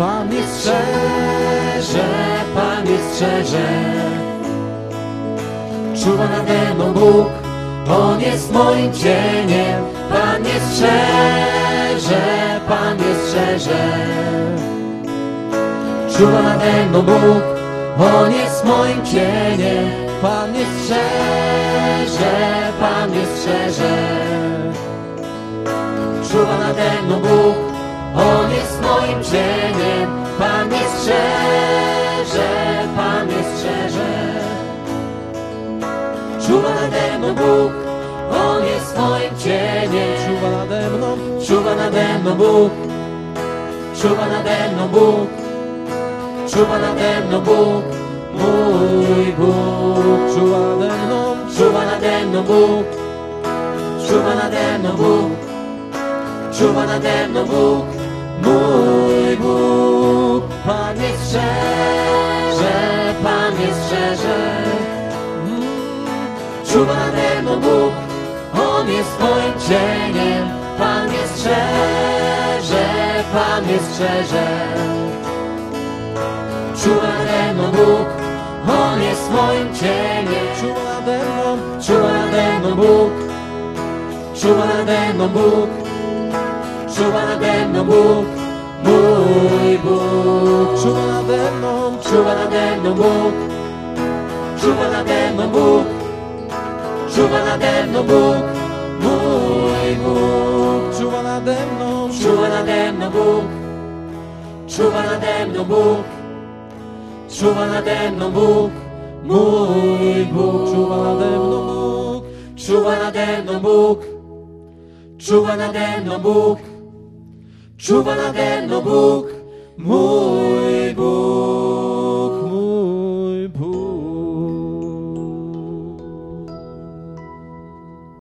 Pan mnie strzeże, Pan mnie strzeże. Czuwa nade mną Bóg, On jest moim cieniem. Pan mnie strzeże, Pan mnie strzeże. Czuwa nade mną Bóg, On jest moim cieniem. Pan mnie strzeże, Pan mnie strzeże. Czuwa nade mną Bóg, On jest moim cieniem. Pan mnie strzeże, Pan mnie strzeże. Czuwa nade mną Bóg, On jest moim cieniem. Czuwa nade mną, czuwa nade mną Bóg. Czuwa nade mną Bóg. Czuwa nade mną Bóg, mój Bóg. Czuwa nade mną, czuwa nade mną Bóg. Czuwa nade mną Bóg. Czuwa nade mną Bóg, mój Bóg. Pan mnie strzeże, Pan mnie strzeże. Czuwa nade mną Bóg, On jest moim cieniem. Pan mnie strzeże, Pan mnie strzeże. Czuwa nade mną Bóg, On jest moim cieniem. Czuwa nade mną, czuwa nade mną Bóg. Czuwa nade mną Bóg. Czuwa nade mną Bóg, mój Bóg. Czuwa nade mną, czuwa nade mną Bóg. Czuwa nade mną Bóg. Czuwa nade mną Bóg, mój Bóg. Czuwa nade mną, czuwa nade mną Bóg. Czuwa nade mną Bóg. Czuwa nade mną Bóg, mój Bóg. Czuwa nade mną Bóg. Czuwa nade mną Bóg. Czuwa nade mną Bóg. Czuwa nade mną Bóg, mój Bóg.